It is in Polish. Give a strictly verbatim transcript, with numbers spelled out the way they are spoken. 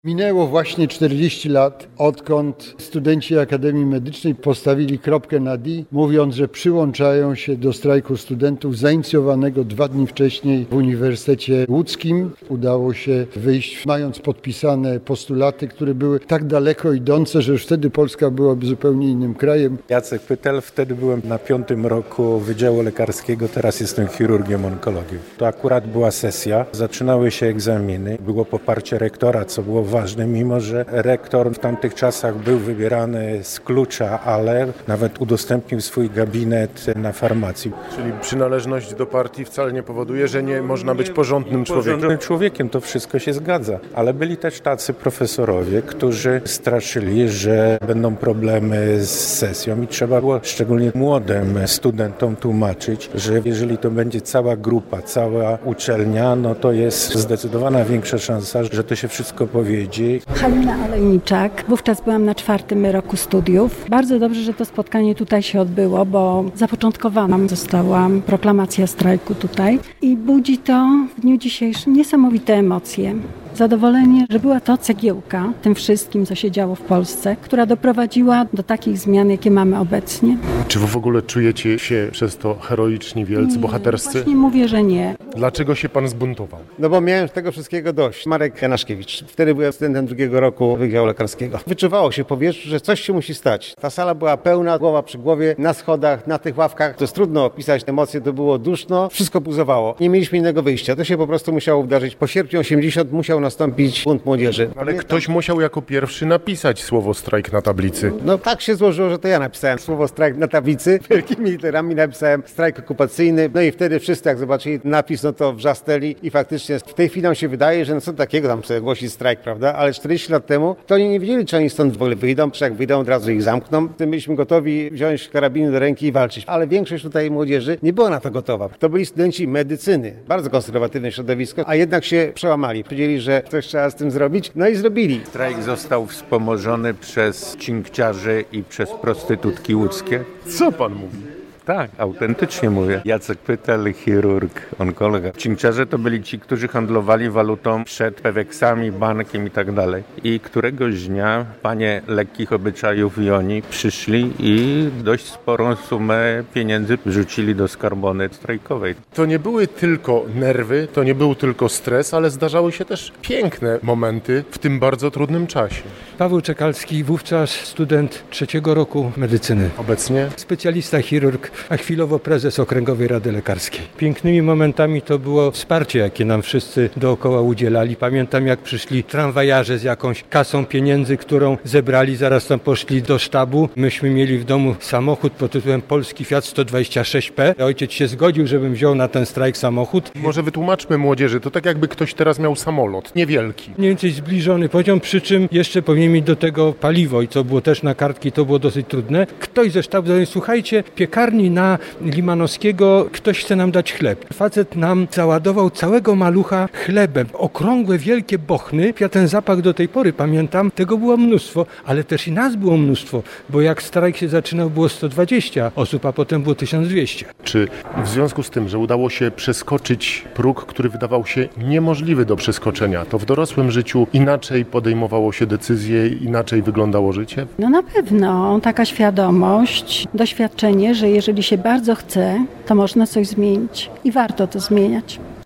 Minęło właśnie czterdzieści lat, odkąd studenci Akademii Medycznej postawili kropkę nad i, mówiąc, że przyłączają się do strajku studentów zainicjowanego dwa dni wcześniej w Uniwersytecie Łódzkim. Udało się wyjść, mając podpisane postulaty, które były tak daleko idące, że już wtedy Polska byłaby zupełnie innym krajem. Jacek Pytel, wtedy byłem na piątym roku Wydziału Lekarskiego, teraz jestem chirurgiem onkologii. To akurat była sesja, zaczynały się egzaminy, było poparcie rektora, co było ważne, mimo że rektor w tamtych czasach był wybierany z klucza, ale nawet udostępnił swój gabinet na farmacji. Czyli przynależność do partii wcale nie powoduje, że nie można być porządnym człowiekiem. Porządnym człowiekiem, to wszystko się zgadza. Ale byli też tacy profesorowie, którzy straszyli, że będą problemy z sesją i trzeba było szczególnie młodym studentom tłumaczyć, że jeżeli to będzie cała grupa, cała uczelnia, no to jest zdecydowana większa szansa, że to się wszystko powiedzie. Halina Olejniczak. Wówczas byłam na czwartym roku studiów. Bardzo dobrze, że to spotkanie tutaj się odbyło, bo zapoczątkowana została proklamacja strajku tutaj i budzi to w dniu dzisiejszym niesamowite emocje. Zadowolenie, że była to cegiełka tym wszystkim, co się działo w Polsce, która doprowadziła do takich zmian, jakie mamy obecnie. Czy wy w ogóle czujecie się przez to heroiczni, wielcy, nie, bohaterscy? Właśnie mówię, że nie. Dlaczego się pan zbuntował? No bo miałem tego wszystkiego dość. Marek Janaszkiewicz. Wtedy byłem studentem drugiego roku Wydziału Lekarskiego. Wyczuwało się w powietrzu, że coś się musi stać. Ta sala była pełna, głowa przy głowie, na schodach, na tych ławkach. To jest trudno opisać emocje, to było duszno, wszystko buzowało. Nie mieliśmy innego wyjścia. To się po prostu musiało wydarzyć. Po sierpniu osiemdziesiątym musiał nastąpić bunt młodzieży. Ale Pamiętam, ktoś musiał jako pierwszy napisać słowo strajk na tablicy. No tak się złożyło, że to ja napisałem słowo strajk na tablicy. Wielkimi literami napisałem strajk okupacyjny. No i wtedy wszyscy jak zobaczyli napis, no to wrzasnęli i faktycznie w tej chwili nam się wydaje, że no co takiego tam sobie głosić strajk, prawda? Ale czterdzieści lat temu to oni nie wiedzieli, czy oni stąd w ogóle wyjdą, czy jak wyjdą, od razu ich zamkną. Tym byliśmy gotowi wziąć karabiny do ręki i walczyć. Ale większość tutaj młodzieży nie była na to gotowa. To byli studenci medycyny, bardzo konserwatywne środowisko, a jednak się przełamali. Powiedzieli, że coś trzeba z tym zrobić, no i zrobili. Strajk został wspomożony przez cinkciarzy i przez prostytutki łódzkie. Co pan mówi? Tak, autentycznie mówię. Jacek Pytel, chirurg, onkologa. Cinkciarze to byli ci, którzy handlowali walutą przed peweksami, bankiem i tak dalej. I któregoś dnia panie lekkich obyczajów i oni przyszli i dość sporą sumę pieniędzy wrzucili do skarbony strajkowej. To nie były tylko nerwy, to nie był tylko stres, ale zdarzały się też piękne momenty w tym bardzo trudnym czasie. Paweł Czekalski, wówczas student trzeciego roku medycyny. Obecnie Specjalista chirurg, a chwilowo prezes Okręgowej Rady Lekarskiej. Pięknymi momentami to było wsparcie, jakie nam wszyscy dookoła udzielali. Pamiętam, jak przyszli tramwajarze z jakąś kasą pieniędzy, którą zebrali, zaraz tam poszli do sztabu. Myśmy mieli w domu samochód pod tytułem Polski Fiat sto dwadzieścia sześć P. Ojciec się zgodził, żebym wziął na ten strajk samochód. może wytłumaczmy młodzieży, to tak jakby ktoś teraz miał samolot, niewielki. Mniej więcej zbliżony poziom, przy czym jeszcze powinien mieć do tego paliwo i co było też na kartki, to było dosyć trudne. Ktoś ze sztabu powiedział, słuchajcie, piekarni na Limanowskiego, ktoś chce nam dać chleb. Facet nam załadował całego malucha chlebem. Okrągłe, wielkie bochny. Ja ten zapach do tej pory pamiętam, tego było mnóstwo, ale też i nas było mnóstwo, bo jak strajk się zaczynał, było sto dwadzieścia osób, a potem było tysiąc dwieście. Czy w związku z tym, że udało się przeskoczyć próg, który wydawał się niemożliwy do przeskoczenia, to w dorosłym życiu inaczej podejmowało się decyzje, inaczej wyglądało życie? No na pewno taka świadomość, doświadczenie, że jeżeli się bardzo chce, to można coś zmienić i warto to zmieniać.